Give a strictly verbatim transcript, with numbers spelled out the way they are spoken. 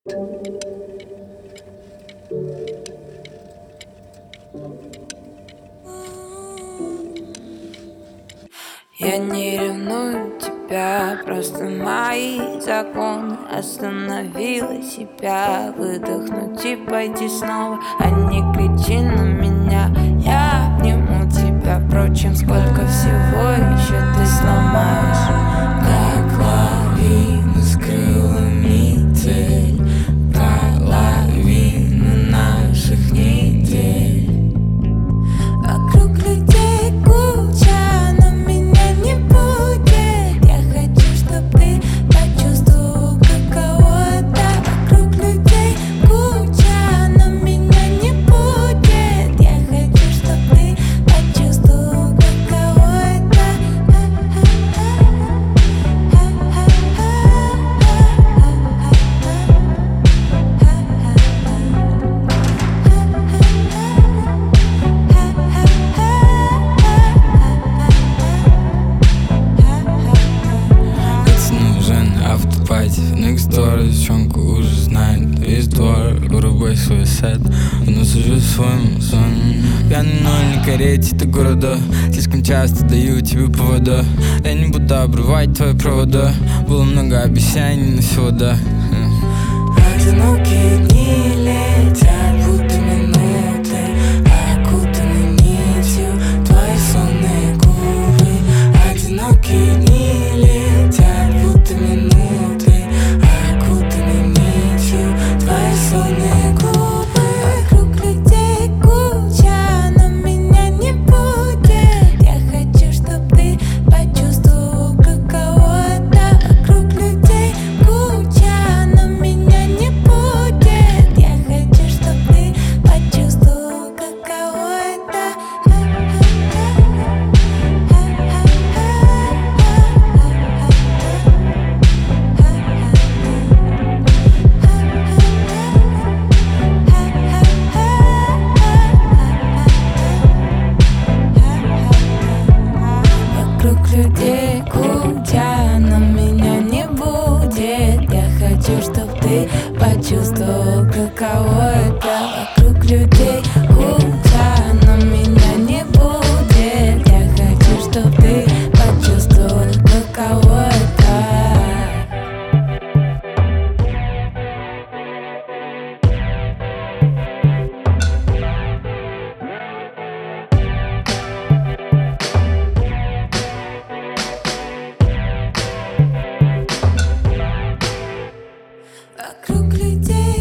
Я не ревную тебя, просто мои законы. Остановила себя, выдохнуть и пойти снова, а не кричи на меня. Я обниму тебя, впрочем, сколько всего еще ты сломаешь. Как лавина с крылами цель, половина наших недель. Вокруг людей куча, но меня не будет. Я хочу, чтоб ты почувствовал, каково это. Вокруг людей куча, но меня не будет. Я хочу, чтоб ты почувствовал, каково это. Автопати, next door, девчонку уже знает весь двор. Вырубай свой сет, вновь уже своему сон. Пьяный ноль на карете до города, слишком часто даю тебе повода. Я не буду обрывать твои провода, было много обещаний, но всего да. Одинокие дни летят, будто минуты, окутаны нитью твои сонные губы. Одинокие дни летят, будто минуты, окутаны нитью твои сонные губы. Вокруг людей куча, но меня не будет. Я хочу, чтоб ты почувствовал, каково это. Вокруг людей куча, но меня не будет. Я хочу, чтоб ты почувствовал, каково это. Вокруг людей куча, но меня не будет. Я хочу, чтоб ты почувствовал, каково это. Вокруг людей куча, но меня не будет. Я хочу, чтоб ты почувствовал, каково это. Вокруг людей